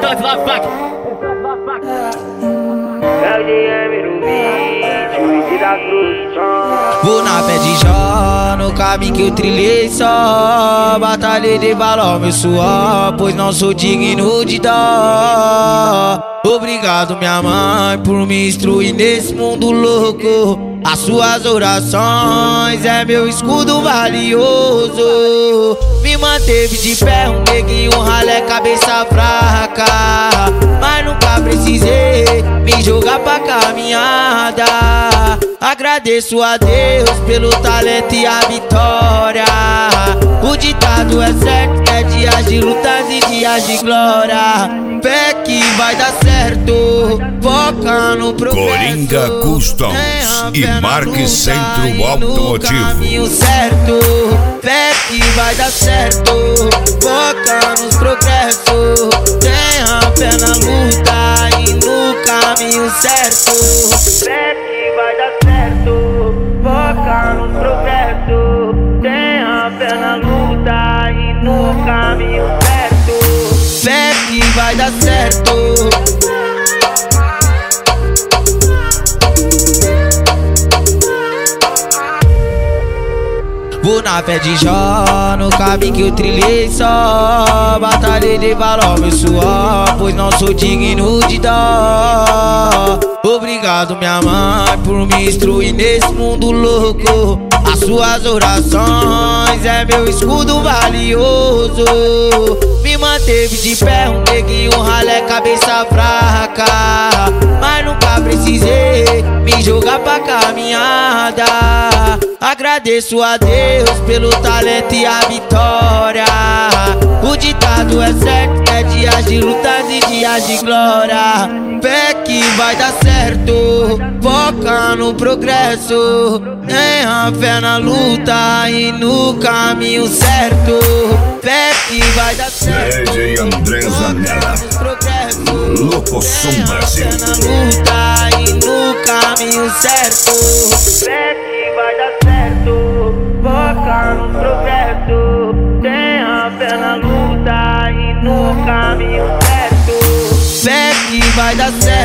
É o DM no beat, e da cruz. Vou na pé de Jó, no caminho que eu trilhei só. Batalhei de valor meu suor, pois não sou digno de dó. Obrigado minha mãe por me instruir nesse mundo louco. As suas orações é meu escudo valioso. Me manteve de pé, um neguinho ralé cabeça fraca. Mas nunca precisei me jogar pra caminhada. Agradeço a Deus pelo talento e a vitória. O ditado é certo, é dias de lutas e dias de glória. Fé que vai dar certo, foca no progresso. Coringa Customs e Marque Centro Automotivo. Caminho certo, fé que vai dar certo, foca nos progressos. Tenha fé na luta e no caminho certo. Fé que vai dar certo, foca nos progressos. Tenha fé na luta e no caminho certo. Fé que vai dar certo. Vou na fé de Jó, no caminho que eu trilhei só. Batalhei de valor meu suor, pois não sou digno de dó. Obrigado minha mãe por me instruir nesse mundo louco. As suas orações é meu escudo valioso. Me manteve de pé, um neguinho ralé cabeça fraca. Mas nunca precisei me jogar pra caminhada. Agradeço a Deus pelo talento e a vitória. O ditado é certo, é dias de lutas e dias de glória. Fé que vai dar certo, foca no progresso. Tenha fé na luta e no caminho certo. Fé que vai dar certo, DJ André Zanella, Locoção Brasil. Fé na luta e no caminho certo. Fé que vai dar certo, foca no progresso. Tenha fé na luta e no caminho certo. Fé que vai dar certo.